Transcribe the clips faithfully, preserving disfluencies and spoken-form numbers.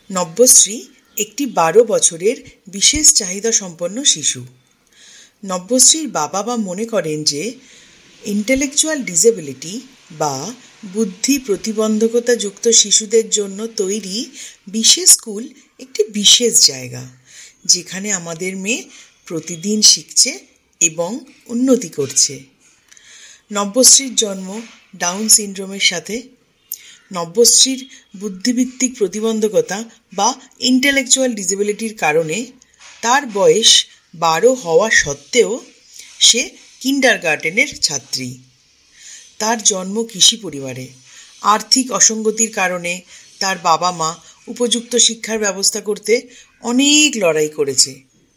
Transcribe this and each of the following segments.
নব্যশ্রী একটি বারো বছরের বিশেষ চাহিদা সম্পন্ন শিশু। নব্যশ্রীর বাবা মা মনে করেন যে ইন্টেলেকচুয়াল ডিসেবিলিটি বা বুদ্ধি প্রতিবন্ধকতাযুক্ত শিশুদের জন্য তৈরি বিশেষ স্কুল একটি বিশেষ জায়গা, যেখানে আমাদের মেয়ে প্রতিদিন শিখছে এবং উন্নতি করছে। নব্যশ্রীর জন্ম ডাউন সিনড্রোমের সাথে। নব্যশ্রীর বুদ্ধিভিত্তিক প্রতিবন্ধকতা বা ইন্টেলেকচুয়াল ডিসেবিলিটির কারণে তার বয়স বারো হওয়া সত্ত্বেও সে কিন্ডারগার্টেনের ছাত্রী। তার জন্ম কৃষি পরিবারে। আর্থিক অসঙ্গতির কারণে তার বাবা মা উপযুক্ত শিক্ষার ব্যবস্থা করতে অনেক লড়াই করেছে।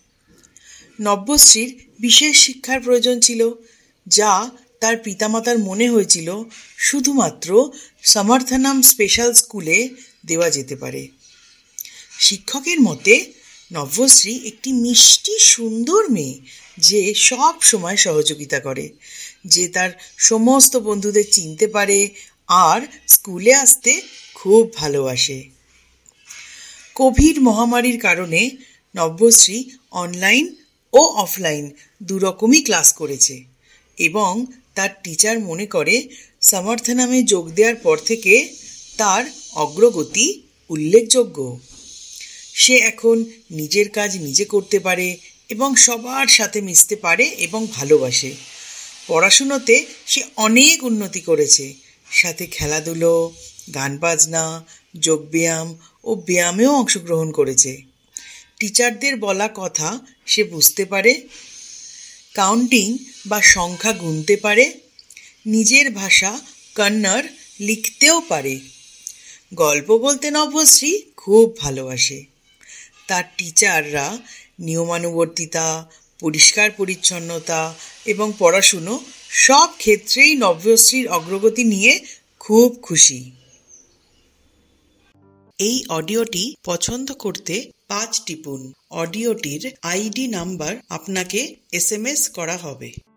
নব্যশ্রীর বিশেষ শিক্ষার প্রয়োজন ছিল, যা তার পিতামাতার মনে হয়েছিল শুধুমাত্র সমর্থনম স্পেশাল স্কুলে দেওয়া যেতে পারে। শিক্ষকের মতে নব্যশ্রী একটি মিষ্টি সুন্দর মেয়ে, যে সব সময় সহযোগিতা করে, যে তার সমস্ত বন্ধুদের চিনতে পারে আর স্কুলে আসতে খুব ভালোবাসে। কোভিড মহামারীর কারণে নব্যশ্রী অনলাইন ও অফলাইন দুরকমই ক্লাস করেছে এবং তার টিচার মনে করে সমর্থনমে যোগ দেওয়ার পর থেকে তার অগ্রগতি উল্লেখযোগ্য। সে এখন নিজের কাজ নিজে করতে পারে এবং সবার সাথে মিশতে পারে এবং ভালোবাসে। পড়াশুনোতে সে অনেক উন্নতি করেছে, সাথে খেলাধুলো, গান বাজনা, যোগব্যায়াম ও ব্যায়ামেও অংশগ্রহণ করেছে। টিচারদের বলা কথা সে বুঝতে পারে, কাউন্টিং বা সংখ্যা গুনতে পারে, নিজের ভাষা কন্নড় লিখতেও পারে। গল্প বলতে নব্যশ্রী খুব ভালোবাসে। তার টিচাররা নিয়মানুবর্তিতা, পরিষ্কার পরিচ্ছন্নতা এবং পড়াশুনো সব ক্ষেত্রেই নব্যশ্রীর অগ্রগতি নিয়ে খুব খুশি। এই অডিওটি পছন্দ করতে পাঁচ টিপুন। অডিওটির আইডি নাম্বার আপনাকে এস এম এস করা হবে।